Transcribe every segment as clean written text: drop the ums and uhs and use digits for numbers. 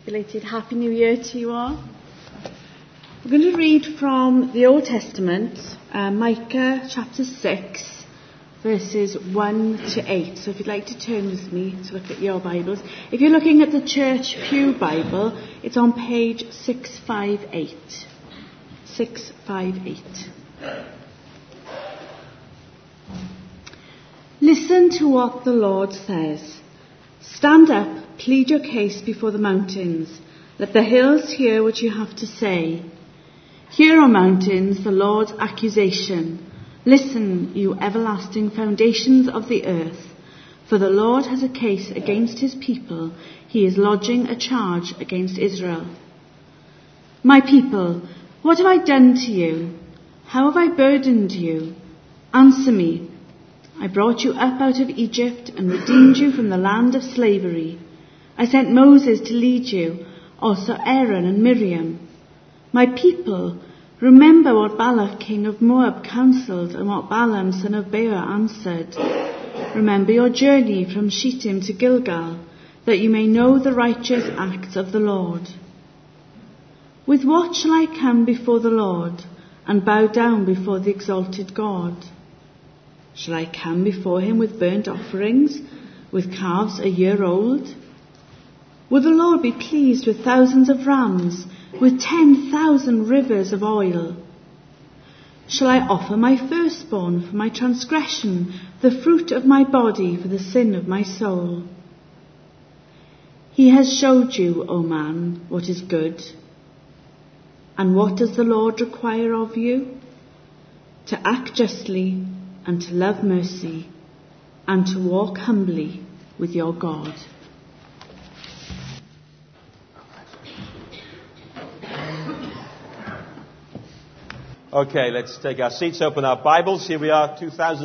Belated Happy New Year to you all. We're going to read from the Old Testament, Micah chapter 6, verses 1 to 8. So if you'd like to turn with me to look at your Bibles. If you're looking at the Church Pew Bible, it's on page 658. 658. Listen to what the Lord says. Stand up, plead your case before the mountains. Let the hills hear what you have to say. Hear, O mountains, the Lord's accusation. Listen, you everlasting foundations of the earth. For the Lord has a case against his people. He is lodging a charge against Israel. My people, what have I done to you? How have I burdened you? Answer me. I brought you up out of Egypt and redeemed you from the land of slavery. I sent Moses to lead you, also Aaron and Miriam. My people, remember what Balak king of Moab counselled and what Balaam son of Beor answered. Remember your journey from Shittim to Gilgal, that you may know the righteous acts of the Lord. With what shall I come before the Lord and bow down before the exalted God? Shall I come before him with burnt offerings, with calves a year old? Will the Lord be pleased with thousands of rams, with 10,000 rivers of oil? Shall I offer my firstborn for my transgression, the fruit of my body for the sin of my soul? He has showed you, O man, what is good. And what does the Lord require of you? To act justly, and to love mercy, and to walk humbly with your God. Okay, let's take our seats, open our Bibles. Here we are,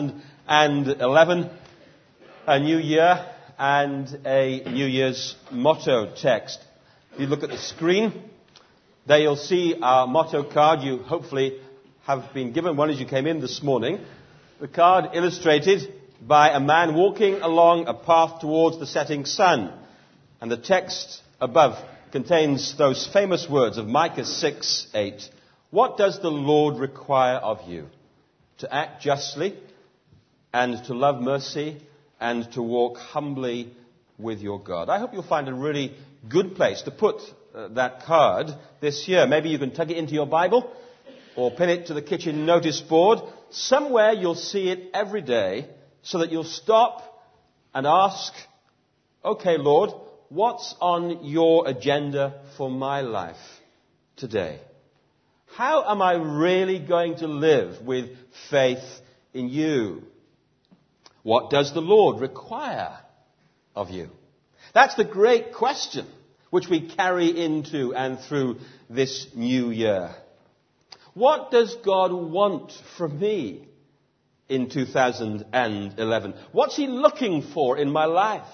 2011, a new year and a New Year's motto text. If you look at the screen, there you'll see our motto card. You hopefully have been given one as you came in this morning. The card illustrated by a man walking along a path towards the setting sun. And the text above contains those famous words of Micah 6:8. What does the Lord require of you? To act justly, and to love mercy, and to walk humbly with your God. I hope you'll find a really good place to put that card this year. Maybe you can tuck it into your Bible, or pin it to the kitchen notice board. Somewhere you'll see it every day so that you'll stop and ask, okay, Lord, what's on your agenda for my life today? How am I really going to live with faith in you? What does the Lord require of you? That's the great question which we carry into and through this new year. What does God want from me in 2011? What's he looking for in my life?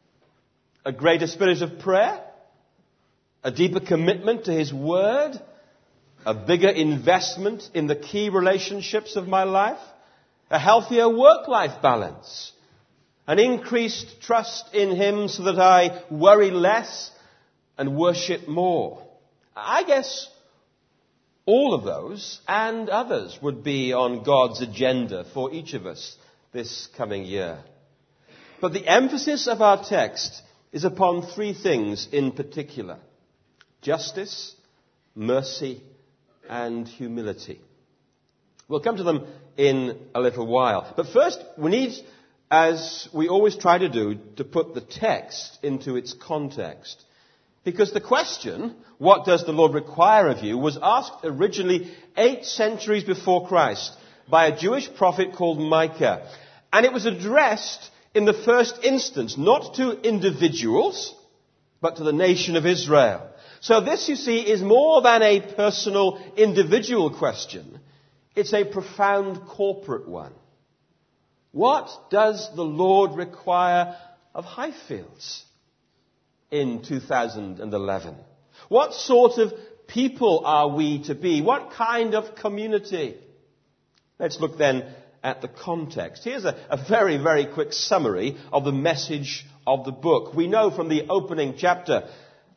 A greater spirit of prayer? A deeper commitment to his word? A bigger investment in the key relationships of my life? A healthier work-life balance? An increased trust in him so that I worry less and worship more? I guess all of those and others would be on God's agenda for each of us this coming year. But the emphasis of our text is upon three things in particular: justice, mercy, and humility. We'll come to them in a little while. But first, we need, as we always try to do, to put the text into its context. Because the question, what does the Lord require of you, was asked originally 8 centuries before Christ by a Jewish prophet called Micah. And it was addressed in the first instance, not to individuals, but to the nation of Israel. So this, you see, is more than a personal, individual question. It's a profound corporate one. What does the Lord require of Highfields in 2011? What sort of people are we to be? What kind of community? Let's look then at the context. Here's a very, very quick summary of the message of the book. We know from the opening chapter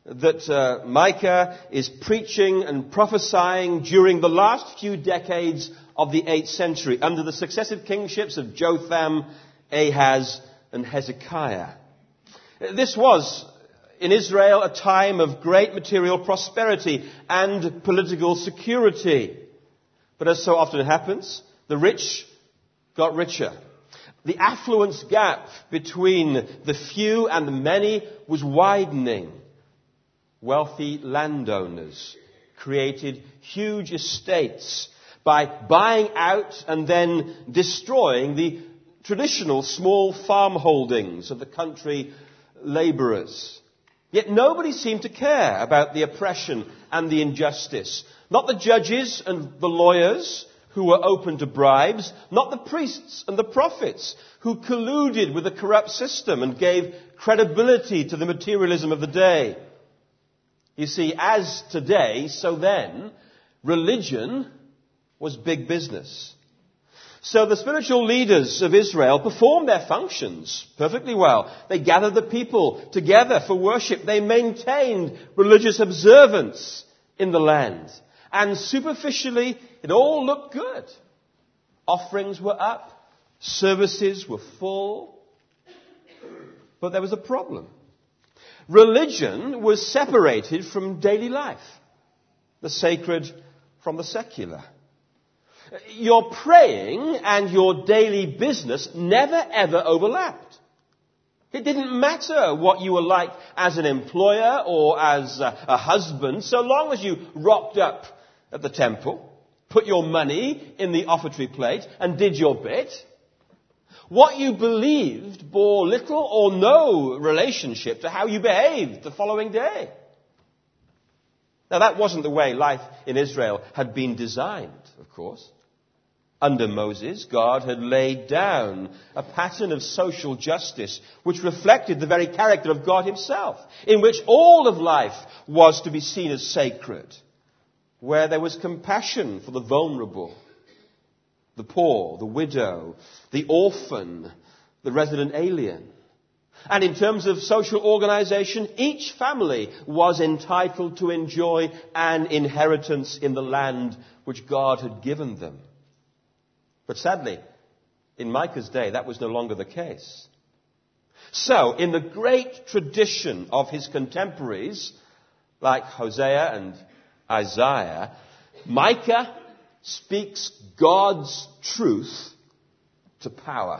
that Micah is preaching and prophesying during the last few decades of the 8th century under the successive kingships of Jotham, Ahaz, and Hezekiah. This was, in Israel, a time of great material prosperity and political security. But as so often happens, the rich got richer. The affluence gap between the few and the many was widening. Wealthy landowners created huge estates by buying out and then destroying the traditional small farm holdings of the country labourers. Yet nobody seemed to care about the oppression and the injustice. Not the judges and the lawyers who were open to bribes, not the priests and the prophets who colluded with the corrupt system and gave credibility to the materialism of the day. You see, as today, so then, religion was big business. So the spiritual leaders of Israel performed their functions perfectly well. They gathered the people together for worship. They maintained religious observance in the land. And superficially, it all looked good. Offerings were up. Services were full. But there was a problem. Religion was separated from daily life. The sacred from the secular. Your praying and your daily business never ever overlapped. It didn't matter what you were like as an employer or as a husband, so long as you rocked up at the temple, put your money in the offertory plate and did your bit. What you believed bore little or no relationship to how you behaved the following day. Now that wasn't the way life in Israel had been designed, of course. Under Moses, God had laid down a pattern of social justice which reflected the very character of God himself, in which all of life was to be seen as sacred, where there was compassion for the vulnerable, the poor, the widow, the orphan, the resident alien. And in terms of social organization, each family was entitled to enjoy an inheritance in the land which God had given them. But sadly, in Micah's day, that was no longer the case. So, in the great tradition of his contemporaries, like Hosea and Isaiah, Micah speaks God's truth to power.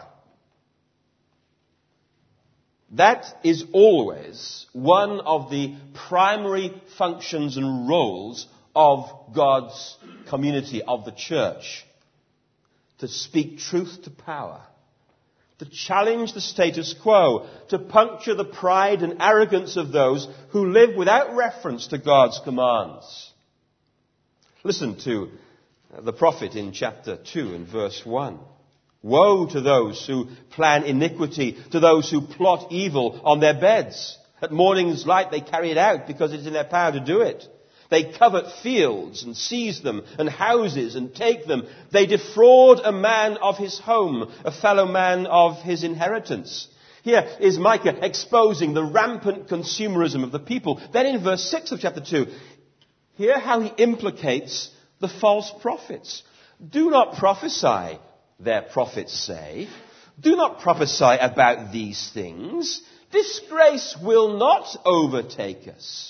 That is always one of the primary functions and roles of God's community, of the church. To speak truth to power. To challenge the status quo. To puncture the pride and arrogance of those who live without reference to God's commands. Listen to the prophet in chapter 2 and verse 1. Woe to those who plan iniquity, to those who plot evil on their beds. At morning's light they carry it out because it's in their power to do it. They covet fields and seize them, and houses and take them. They defraud a man of his home, a fellow man of his inheritance. Here is Micah exposing the rampant consumerism of the people. Then in verse 6 of chapter 2, hear how he implicates the false prophets. Do not prophesy, their prophets say. Do not prophesy about these things. Disgrace will not overtake us.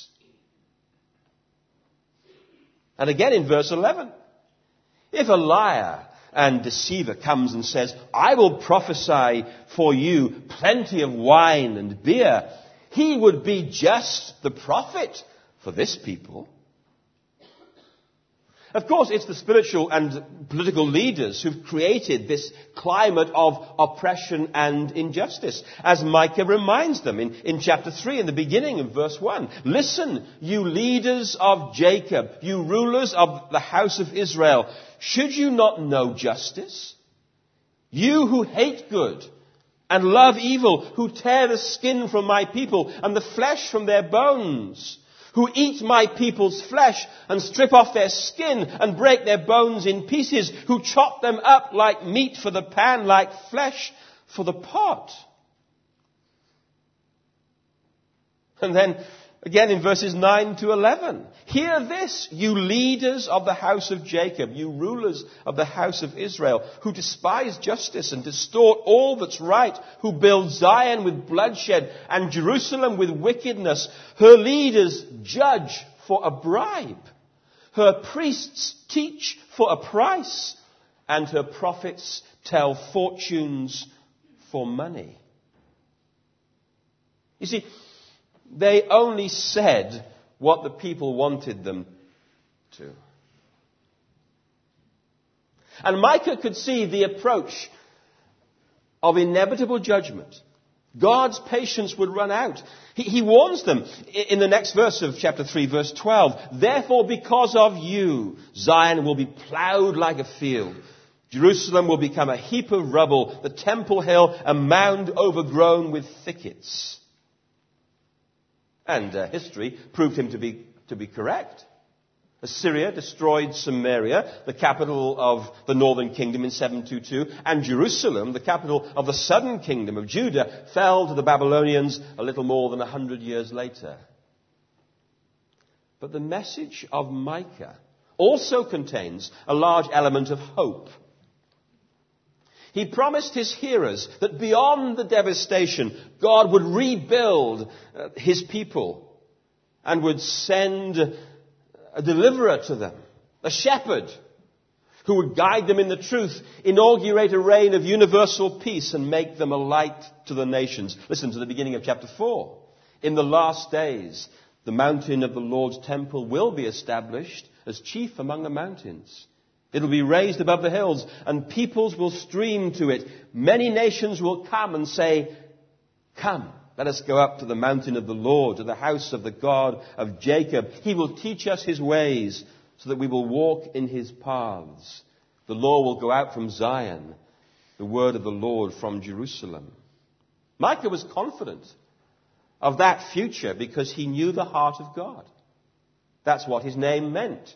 And again in verse 11, if a liar and deceiver comes and says, I will prophesy for you plenty of wine and beer, he would be just the prophet for this people. Of course, it's the spiritual and political leaders who've created this climate of oppression and injustice, as Micah reminds them in chapter 3, in the beginning of verse 1. Listen, you leaders of Jacob, you rulers of the house of Israel, should you not know justice? You who hate good and love evil, who tear the skin from my people and the flesh from their bones, who eat my people's flesh and strip off their skin and break their bones in pieces, who chop them up like meat for the pan, like flesh for the pot. And then Again in verses 9 to 11. Hear this, you leaders of the house of Jacob, you rulers of the house of Israel, who despise justice and distort all that's right, who build Zion with bloodshed and Jerusalem with wickedness. Her leaders judge for a bribe. Her priests teach for a price. And her prophets tell fortunes for money. You see, they only said what the people wanted them to. And Micah could see the approach of inevitable judgment. God's patience would run out. He warns them in the next verse of chapter 3, verse 12. Therefore, because of you, Zion will be plowed like a field. Jerusalem will become a heap of rubble, the temple hill a mound overgrown with thickets. And history proved him to be correct. Assyria destroyed Samaria, the capital of the northern kingdom, in 722, and Jerusalem, the capital of the southern kingdom of Judah, fell to the Babylonians a little more than 100 years later. But the message of Micah also contains a large element of hope. He promised his hearers that beyond the devastation, God would rebuild his people and would send a deliverer to them, a shepherd who would guide them in the truth, inaugurate a reign of universal peace and make them a light to the nations. Listen to the beginning of chapter 4. In the last days, the mountain of the Lord's temple will be established as chief among the mountains. It will be raised above the hills, and peoples will stream to it. Many nations will come and say, come, let us go up to the mountain of the Lord, to the house of the God of Jacob. He will teach us his ways, so that we will walk in his paths. The law will go out from Zion, the word of the Lord from Jerusalem. Micah was confident of that future because he knew the heart of God. That's what his name meant.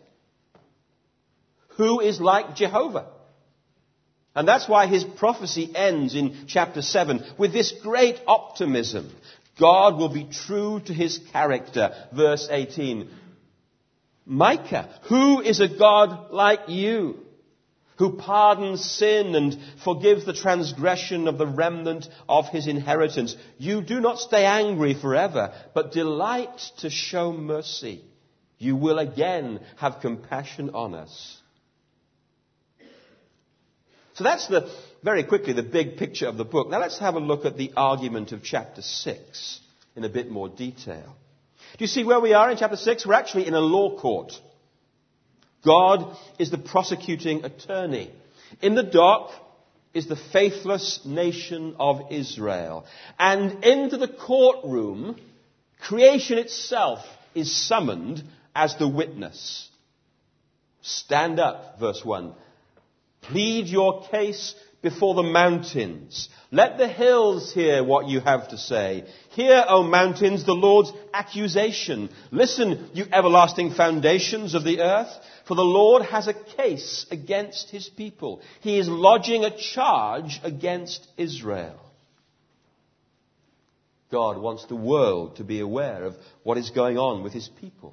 Who is like Jehovah? And that's why his prophecy ends in chapter 7 with this great optimism. God will be true to his character. Verse 18. Micah, who is a God like you, who pardons sin and forgives the transgression of the remnant of his inheritance? You do not stay angry forever, but delight to show mercy. You will again have compassion on us. So that's very quickly the big picture of the book. Now let's have a look at the argument of chapter 6 in a bit more detail. Do you see where we are in chapter 6? We're actually in a law court. God is the prosecuting attorney. In the dock is the faithless nation of Israel. And into the courtroom, creation itself is summoned as the witness. Stand up, verse 1. Plead your case before the mountains. Let the hills hear what you have to say. Hear, O mountains, the Lord's accusation. Listen, you everlasting foundations of the earth. For the Lord has a case against his people. He is lodging a charge against Israel. God wants the world to be aware of what is going on with his people.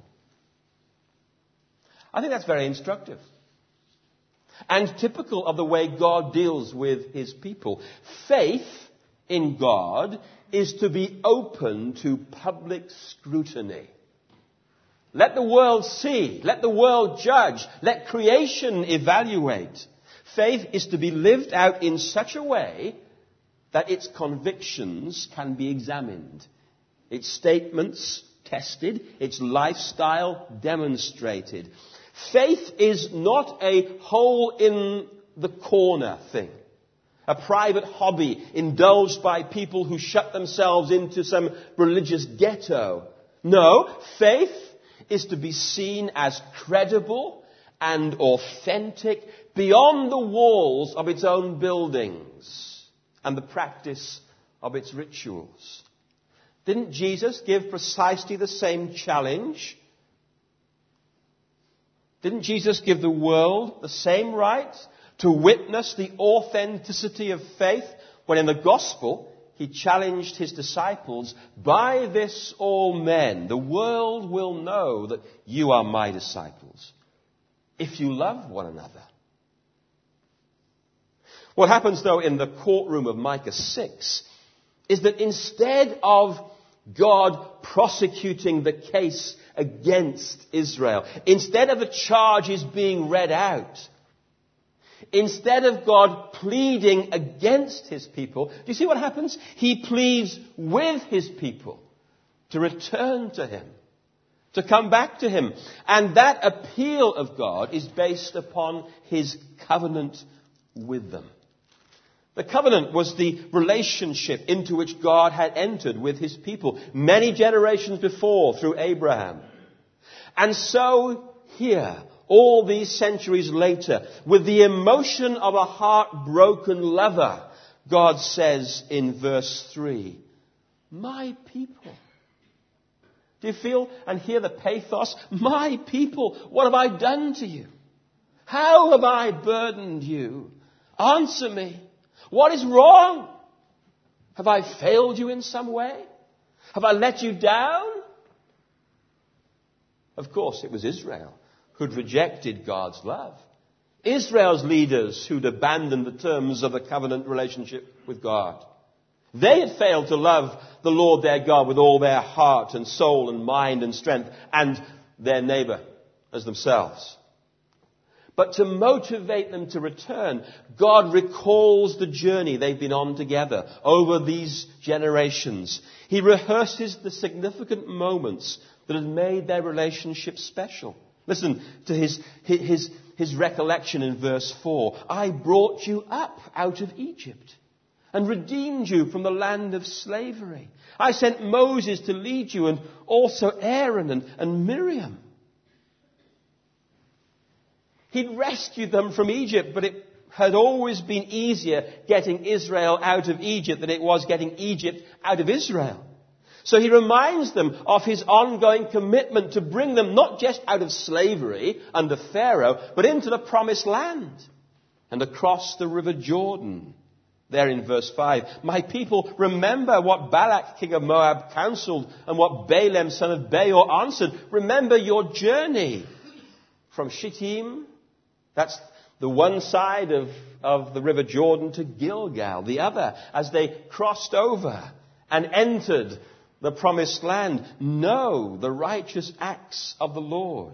I think that's very instructive. And typical of the way God deals with his people. Faith in God is to be open to public scrutiny. Let the world see. Let the world judge. Let creation evaluate. Faith is to be lived out in such a way that its convictions can be examined, its statements tested, its lifestyle demonstrated. Faith is not a hole-in-the-corner thing, a private hobby indulged by people who shut themselves into some religious ghetto. No, faith is to be seen as credible and authentic beyond the walls of its own buildings and the practice of its rituals. Didn't Jesus give precisely the same challenge? Didn't Jesus give the world the same right to witness the authenticity of faith when in the gospel he challenged his disciples, "By this all men, the world will know that you are my disciples, if you love one another." What happens, though, in the courtroom of Micah 6 is that instead of God prosecuting the case against Israel, instead of the charges being read out, instead of God pleading against his people, do you see what happens? He pleads with his people to return to him, to come back to him. And that appeal of God is based upon his covenant with them. The covenant was the relationship into which God had entered with his people many generations before through Abraham. And so here, all these centuries later, with the emotion of a heartbroken lover, God says in verse 3, "My people." Do you feel and hear the pathos? My people, what have I done to you? How have I burdened you? Answer me. What is wrong? Have I failed you in some way? Have I let you down? Of course, it was Israel who'd rejected God's love. Israel's leaders who'd abandoned the terms of the covenant relationship with God. They had failed to love the Lord their God with all their heart and soul and mind and strength, and their neighbor as themselves. But to motivate them to return, God recalls the journey they've been on together over these generations. He rehearses the significant moments that had made their relationship special. Listen to his recollection in verse 4. "I brought you up out of Egypt and redeemed you from the land of slavery. I sent Moses to lead you, and also Aaron and Miriam." He'd rescued them from Egypt, but it had always been easier getting Israel out of Egypt than it was getting Egypt out of Israel. So he reminds them of his ongoing commitment to bring them not just out of slavery under Pharaoh, but into the promised land and across the river Jordan. There in verse 5, "My people, remember what Balak, king of Moab, counseled and what Balaam, son of Beor, answered. Remember your journey from Shittim," that's the one side of the river Jordan, "to Gilgal, the other, as they crossed over and entered the promised land. Know the righteous acts of the Lord."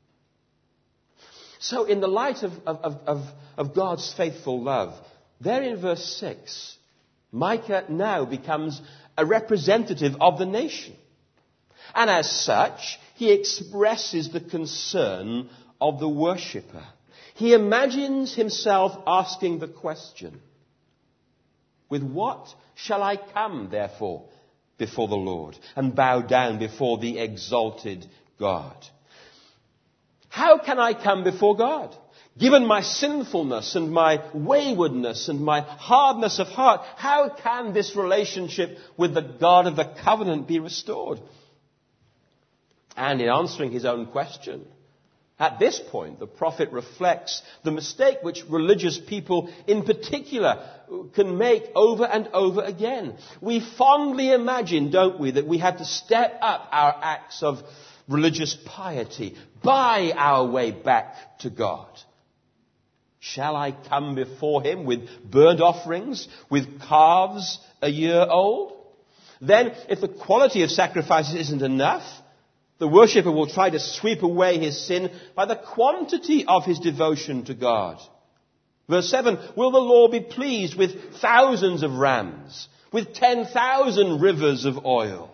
So in the light of God's faithful love, there in verse 6, Micah now becomes a representative of the nation. And as such, he expresses the concern of the worshipper. He imagines himself asking the question, "With what shall I come, therefore, before the Lord and bow down before the exalted God? How can I come before God? Given my sinfulness and my waywardness and my hardness of heart, how can this relationship with the God of the covenant be restored?" And in answering his own question, at this point, the prophet reflects the mistake which religious people in particular can make over and over again. We fondly imagine, don't we, that we have to step up our acts of religious piety, buy our way back to God. Shall I come before him with burnt offerings, with calves a year old? Then, if the quality of sacrifices isn't enough, the worshipper will try to sweep away his sin by the quantity of his devotion to God. Verse 7, "Will the Lord be pleased with thousands of rams, with 10,000 rivers of oil?"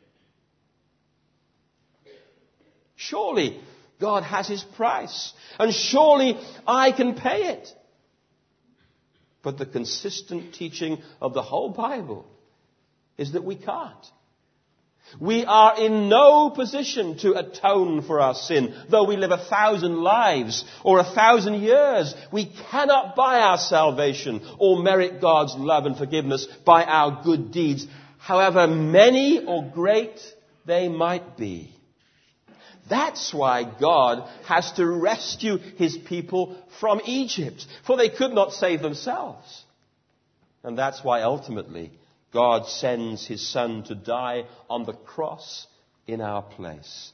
Surely God has his price, and surely I can pay it. But the consistent teaching of the whole Bible is that we can't. We are in no position to atone for our sin. Though we live 1,000 lives or 1,000 years, we cannot buy our salvation or merit God's love and forgiveness by our good deeds, however many or great they might be. That's why God has to rescue his people from Egypt, for they could not save themselves. And that's why ultimately God sends his Son to die on the cross in our place.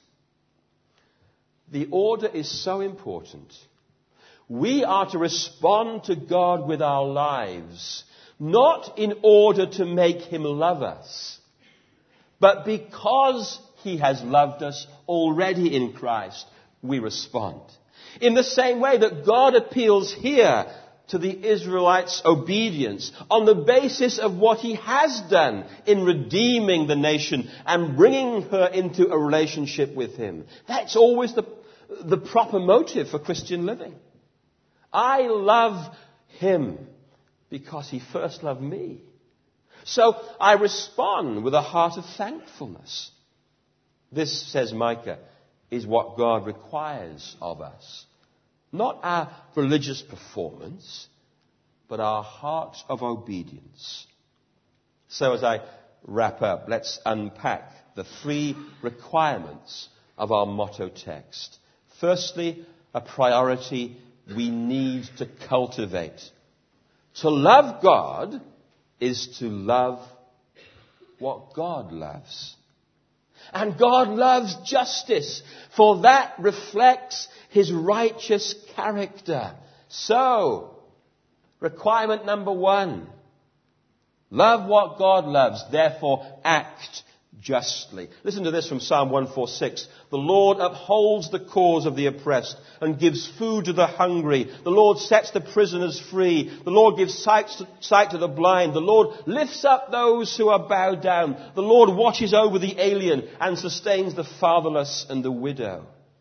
The order is so important. We are to respond to God with our lives, not in order to make him love us, but because he has loved us already in Christ, we respond. In the same way that God appeals here to the Israelites' obedience on the basis of what he has done in redeeming the nation and bringing her into a relationship with him. That's always the proper motive for Christian living. I love him because he first loved me. So I respond with a heart of thankfulness. This, says Micah, is what God requires of us. Not our religious performance, but our heart of obedience. So as I wrap up, let's unpack the 3 requirements of our motto text. Firstly, a priority we need to cultivate. To love God is to love what God loves. And God loves justice, for that reflects his righteous character. So, requirement number 1, love what God loves, therefore act justly. Listen to this from Psalm 146. The Lord upholds the cause of the oppressed and gives food to the hungry. The Lord sets the prisoners free. The Lord gives sight to the blind. The Lord lifts up those who are bowed down. The Lord watches over the alien and sustains the fatherless and the widow.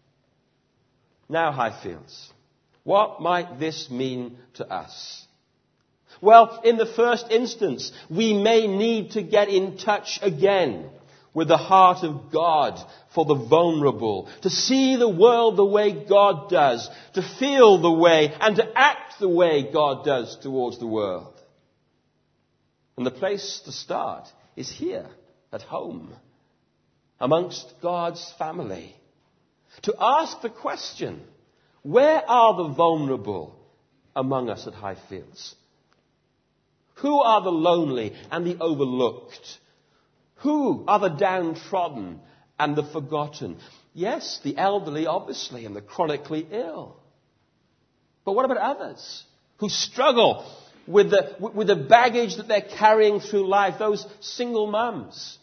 Now, Highfields, what might this mean to us? Well, in the first instance, we may need to get in touch again with the heart of God for the vulnerable, to see the world the way God does, to feel the way and to act the way God does towards the world. And the place to start is here, at home, amongst God's family. To ask the question, where are the vulnerable among us at Highfields? Who are the lonely and the overlooked? Who are the downtrodden and the forgotten? Yes, the elderly, obviously, and the chronically ill. But what about others who struggle with the baggage that they're carrying through life? Those single mums.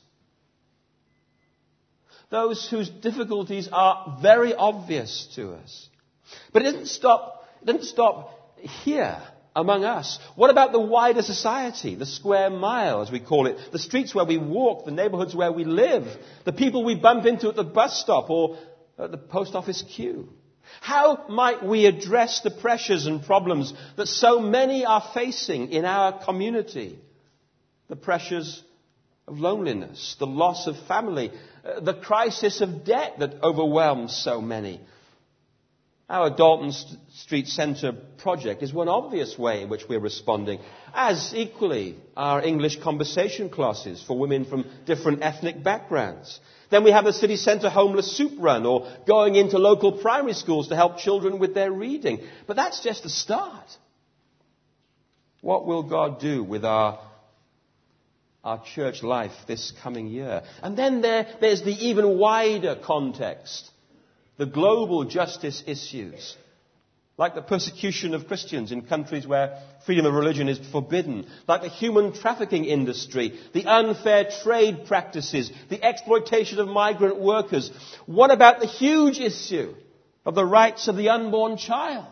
Those whose difficulties are very obvious to us. But it doesn't stop here among us. What about the wider society, the square mile, as we call it, the streets where we walk, the neighborhoods where we live, the people we bump into at the bus stop or at the post office queue? How might we address the pressures and problems that so many are facing in our community? The pressures of loneliness, the loss of family, the crisis of debt that overwhelms so many. Our Dalton Street Centre project is one obvious way in which we're responding, as equally our English conversation classes for women from different ethnic backgrounds. Then we have the city centre homeless soup run, or going into local primary schools to help children with their reading. But that's just the start. What will God do with our church life this coming year? And then there's the even wider context. The global justice issues, like the persecution of Christians in countries where freedom of religion is forbidden, like the human trafficking industry, the unfair trade practices, the exploitation of migrant workers. What about the huge issue of the rights of the unborn child?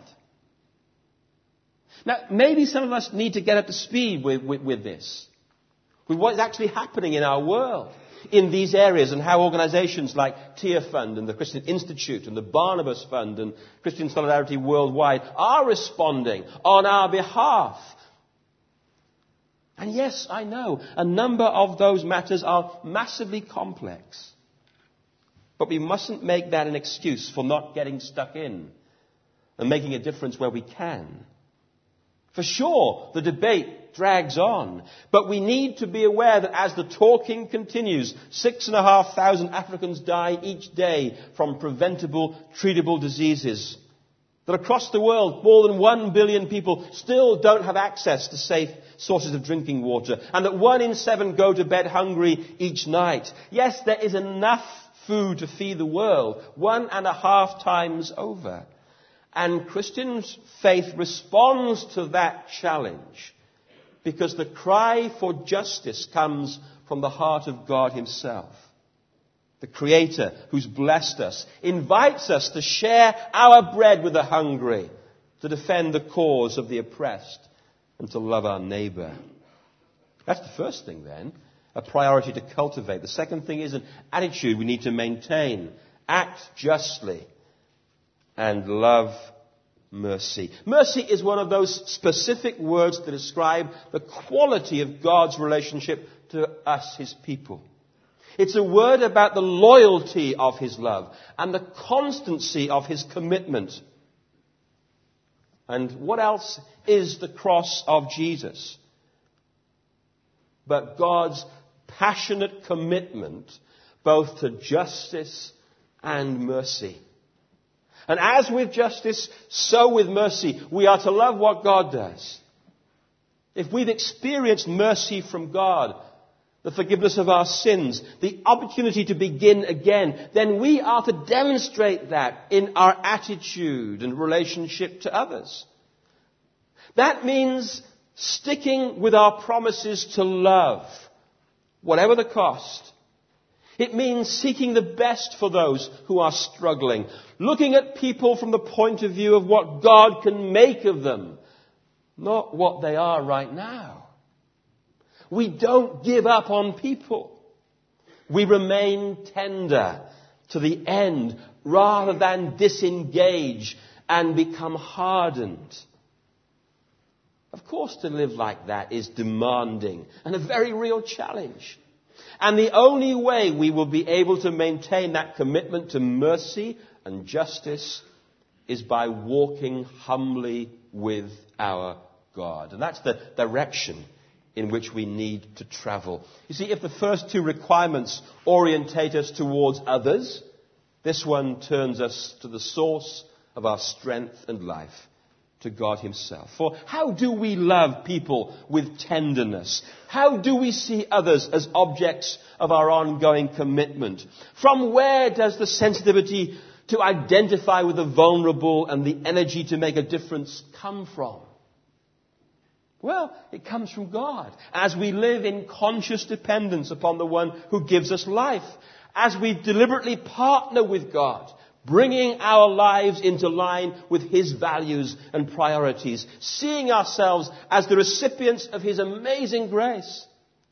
Now, maybe some of us need to get up to speed with this, with what is actually happening in our world in these areas, and how organizations like Tear Fund and the Christian Institute and the Barnabas Fund and Christian Solidarity Worldwide are responding on our behalf. And yes, I know, a number of those matters are massively complex. But we mustn't make that an excuse for not getting stuck in and making a difference where we can. For sure, the debate drags on, but we need to be aware that as the talking continues, 6,500 Africans die each day from preventable, treatable diseases. That across the world, more than 1 billion people still don't have access to safe sources of drinking water. And that 1 in 7 go to bed hungry each night. Yes, there is enough food to feed the world 1.5 times over. And Christian faith responds to that challenge because the cry for justice comes from the heart of God himself. The Creator who's blessed us invites us to share our bread with the hungry, to defend the cause of the oppressed, and to love our neighbour. That's the first thing then, a priority to cultivate. The second thing is an attitude we need to maintain. Act justly and love mercy. Mercy is one of those specific words to describe the quality of God's relationship to us, his people. It's a word about the loyalty of his love and the constancy of his commitment. And what else is the cross of Jesus but God's passionate commitment both to justice and mercy? And as with justice, so with mercy, we are to love what God does. If we've experienced mercy from God, the forgiveness of our sins, the opportunity to begin again, then we are to demonstrate that in our attitude and relationship to others. That means sticking with our promises to love, whatever the cost. It means seeking the best for those who are struggling, looking at people from the point of view of what God can make of them, not what they are right now. We don't give up on people. We remain tender to the end rather than disengage and become hardened. Of course, to live like that is demanding and a very real challenge. And the only way we will be able to maintain that commitment to mercy and justice is by walking humbly with our God. And that's the direction in which we need to travel. You see, if the first two requirements orientate us towards others, this one turns us to the source of our strength and life, to God himself. For how do we love people with tenderness? How do we see others as objects of our ongoing commitment? From where does the sensitivity to identify with the vulnerable and the energy to make a difference come from? Well, it comes from God. As we live in conscious dependence upon the one who gives us life. As we deliberately partner with God, bringing our lives into line with his values and priorities. Seeing ourselves as the recipients of his amazing grace.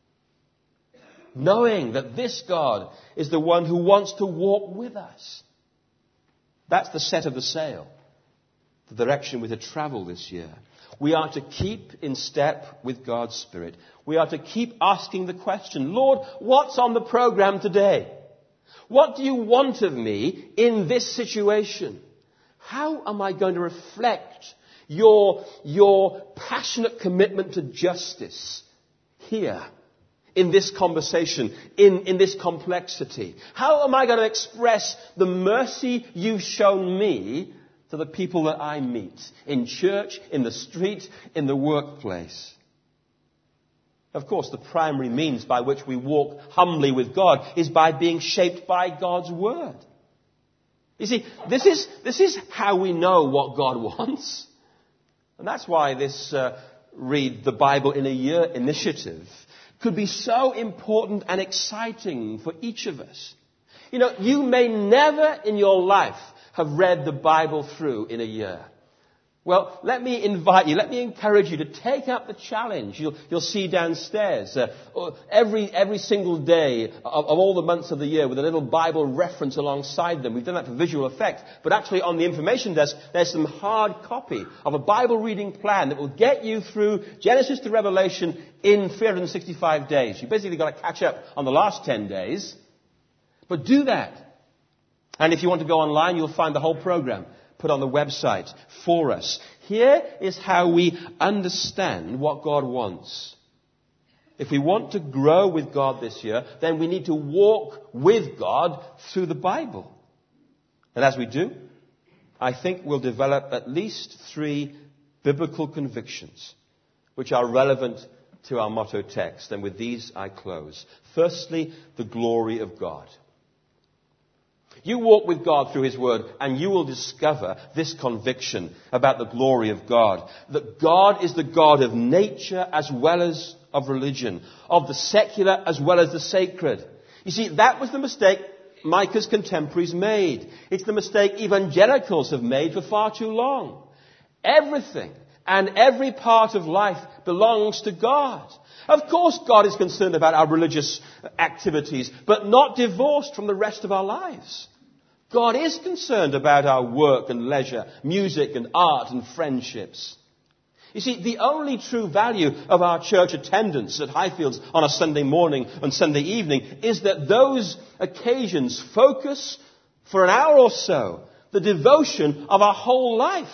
Knowing that this God is the one who wants to walk with us. That's the set of the sail. The direction we're to travel this year. We are to keep in step with God's Spirit. We are to keep asking the question, Lord, what's on the program today? What do you want of me in this situation? How am I going to reflect your passionate commitment to justice here in this conversation, in this complexity? How am I going to express the mercy you've shown me to the people that I meet in church, in the street, in the workplace? Of course, the primary means by which we walk humbly with God is by being shaped by God's Word. You see, this is how we know what God wants. And that's why this Read the Bible in a Year initiative could be so important and exciting for each of us. You know, you may never in your life have read the Bible through in a year. Well, let me invite you, let me encourage you to take up the challenge. You'll see downstairs every single day of all the months of the year with a little Bible reference alongside them. We've done that for visual effect. But actually on the information desk, there's some hard copy of a Bible reading plan that will get you through Genesis to Revelation in 365 days. You've basically got to catch up on the last 10 days. But do that. And if you want to go online, you'll find the whole program put on the website for us. Here is how we understand what God wants. If we want to grow with God this year, then we need to walk with God through the Bible. And as we do, I think we'll develop at least 3 biblical convictions which are relevant to our motto text. And with these I close. Firstly, the glory of God. You walk with God through His Word and you will discover this conviction about the glory of God. That God is the God of nature as well as of religion, of the secular as well as the sacred. You see, that was the mistake Micah's contemporaries made. It's the mistake evangelicals have made for far too long. Everything and every part of life belongs to God. Of course, God is concerned about our religious activities, but not divorced from the rest of our lives. God is concerned about our work and leisure, music and art and friendships. You see, the only true value of our church attendance at Highfields on a Sunday morning and Sunday evening is that those occasions focus for an hour or so the devotion of our whole life.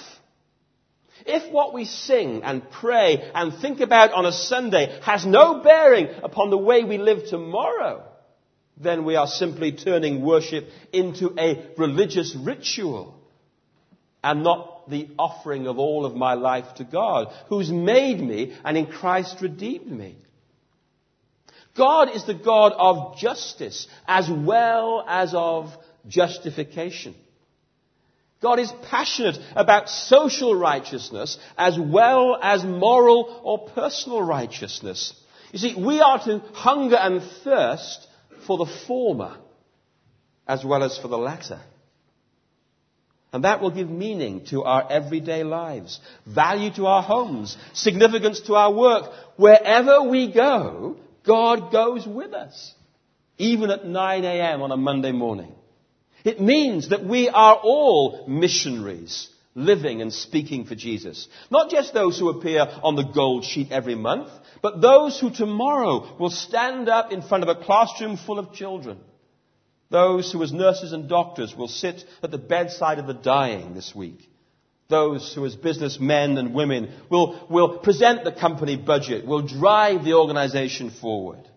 If what we sing and pray and think about on a Sunday has no bearing upon the way we live tomorrow, then we are simply turning worship into a religious ritual and not the offering of all of my life to God, who's made me and in Christ redeemed me. God is the God of justice as well as of justification. God is passionate about social righteousness as well as moral or personal righteousness. You see, we are to hunger and thirst for the former as well as for the latter. And that will give meaning to our everyday lives, value to our homes, significance to our work. Wherever we go, God goes with us, even at 9 a.m. on a Monday morning. It means that we are all missionaries, living and speaking for Jesus. Not just those who appear on the gold sheet every month, but those who tomorrow will stand up in front of a classroom full of children. Those who as nurses and doctors will sit at the bedside of the dying this week. Those who as businessmen and women will present the company budget, will drive the organization forward.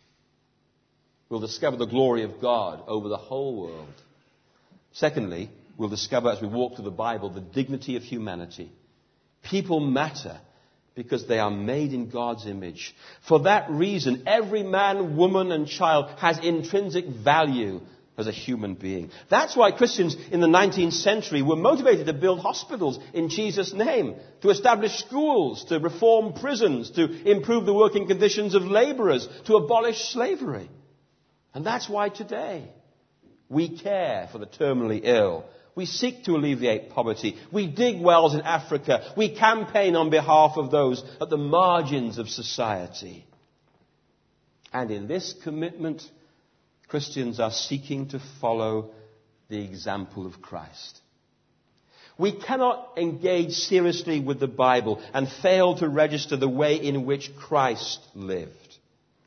We'll discover the glory of God over the whole world. Secondly, we'll discover as we walk through the Bible the dignity of humanity. People matter because they are made in God's image. For that reason, every man, woman and child has intrinsic value as a human being. That's why Christians in the 19th century were motivated to build hospitals in Jesus' name, to establish schools, to reform prisons, to improve the working conditions of laborers, to abolish slavery. And that's why today we care for the terminally ill. We seek to alleviate poverty. We dig wells in Africa. We campaign on behalf of those at the margins of society. And in this commitment, Christians are seeking to follow the example of Christ. We cannot engage seriously with the Bible and fail to register the way in which Christ lived.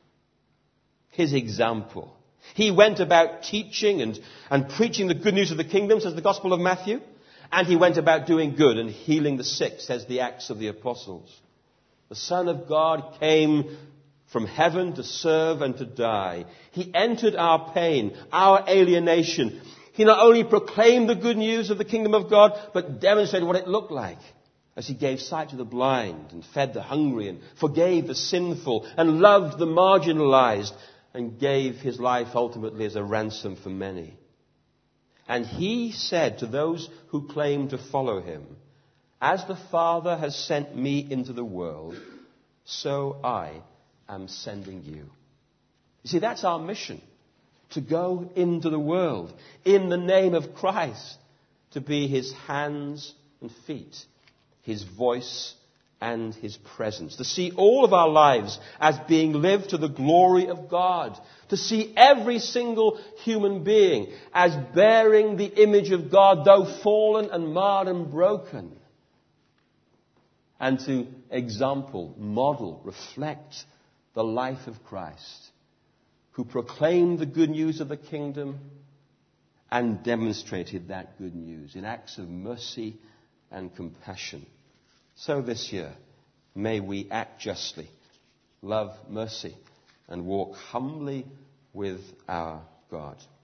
His example. He went about teaching and preaching the good news of the kingdom, says the Gospel of Matthew. And he went about doing good and healing the sick, says the Acts of the Apostles. The Son of God came from heaven to serve and to die. He entered our pain, our alienation. He not only proclaimed the good news of the kingdom of God, but demonstrated what it looked like as he gave sight to the blind and fed the hungry and forgave the sinful and loved the marginalized, and gave his life ultimately as a ransom for many. And he said to those who claim to follow him, "As the Father has sent me into the world, so I am sending you." You see, that's our mission, to go into the world in the name of Christ, to be his hands and feet, his voice and his presence, to see all of our lives as being lived to the glory of God, to see every single human being as bearing the image of God, though fallen and marred and broken, and to model, reflect the life of Christ, who proclaimed the good news of the kingdom and demonstrated that good news in acts of mercy and compassion. So this year, may we act justly, love mercy, and walk humbly with our God.